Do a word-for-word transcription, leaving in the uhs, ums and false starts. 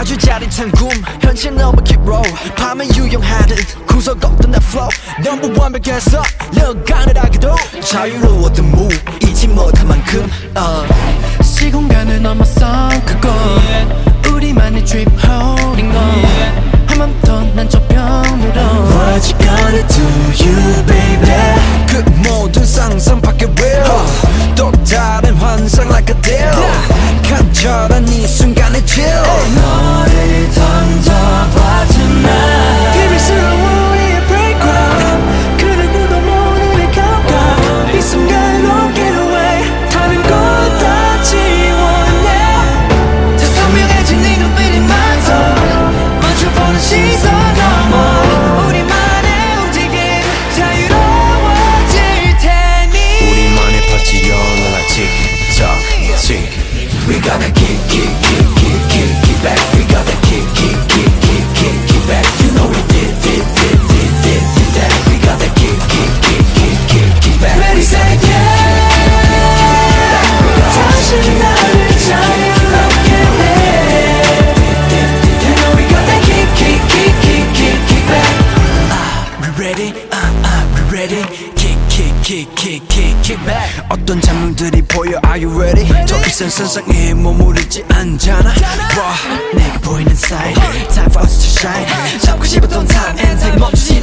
아주 짜릿한 꿈 현실 넘어 keep roll 밤에 유영하듯 구석 없던 that flow 너무 완벽해서 가느라기도 자유로웠던 move 잊지 못할 만큼 uh. 시공간을 넘어서 그곳 우리만의 trip holding on 한 번 더 난 저편으로 What you gonna do you baby 그 모든 상상 밖에 real uh. 또 다른 환상 like a deal yeah. 간절한 이 순간의 chill hey. 너를 던져봐 tonight 비밀스러운 우리의 playground 그 누구도 모르는 감각 이 순간로 get away 다른 것 다 지워내 더 선명해진 네 눈빛이 만져 멈춰보는 시선 넘어 우리만의 움직임 자유로워질 테니 우리만의 파티 열려 like tick tock tick We gotta kick kick kick kick kick kick back We gotta kick kick kick kick kick kick back You know we did did did did did did that We gotta kick kick kick kick kick kick back Ready say yeah 다시 나를 자유롭게 해 You know we got that kick kick kick kick kick kick back We ready uh uh we ready kick kick kick kick kick kick back 어떤 장면들이 보여 Are you ready 더 이상 세상에 머무르지 않잖아 와 내가 보이는 사이 Time for us to shine 잡고 싶었던 time and time 멈추지